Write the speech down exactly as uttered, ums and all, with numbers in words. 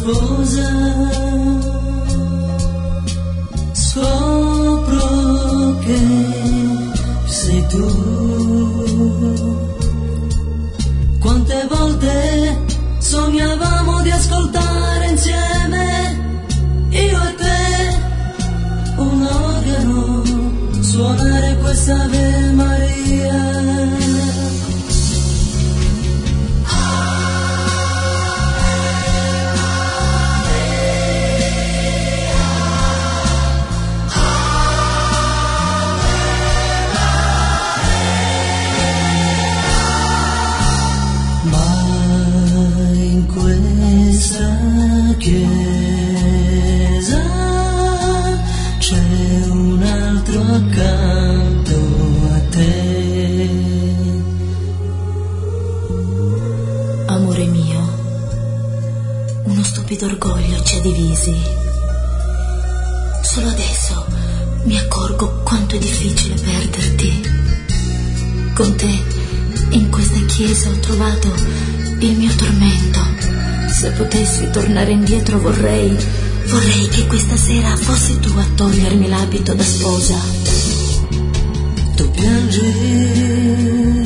sposa, scopro che sei tu. Quante volte sognavamo di ascoltare insieme, io e te, un organo, suonare questa Ave Maria. Chiesa c'è un altro accanto a te. Amore mio, uno stupido orgoglio ci ha divisi. Solo adesso mi accorgo quanto è difficile perderti. Con te in questa chiesa ho trovato il mio tormento. Se potessi tornare indietro vorrei, vorrei che questa sera fossi tu a togliermi l'abito da sposa. Tu piangi